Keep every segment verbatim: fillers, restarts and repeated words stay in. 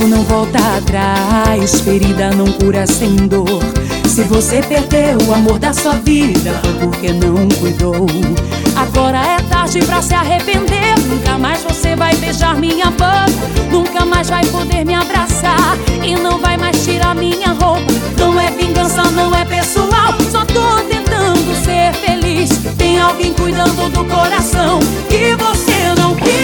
tempo não volta atrás, ferida não cura sem dor. Se você perdeu o amor da sua vida, foi porque não cuidou. Agora é tarde pra se arrepender. Nunca mais você vai beijar minha boca, nunca mais vai poder me abraçar e não vai mais tirar minha roupa. Não é vingança, não é pessoal, só tô tentando ser feliz. Tem alguém cuidando do coração que você não quis.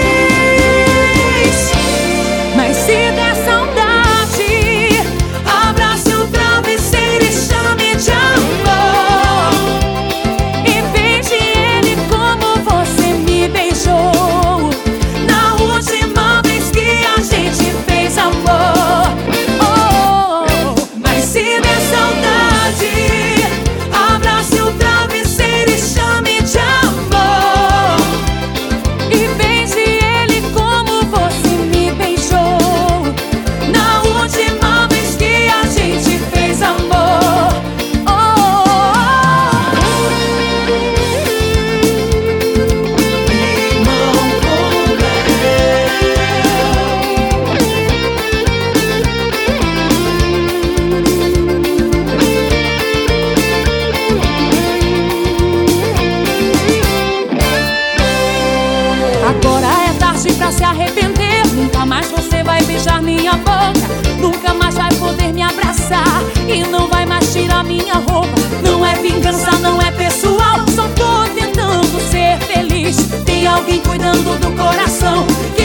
Mas se der saudade, abrace o travesseiro e chame de amor, e beije ele como você me beijou na última vez que a gente fez amor. Oh, mas se der saudade, abrace o travesseiro e chame de amor, e beije ele como você me beijou na última vez que a gente fez amor. Oh, irmão com agora é tarde pra se arrepender. Nunca mais você vai beijar minha boca, nunca mais vai poder me abraçar e não vai mais tirar minha roupa. Não é vingança, não é pessoal, só tô tentando ser feliz. Tem alguém cuidando do coração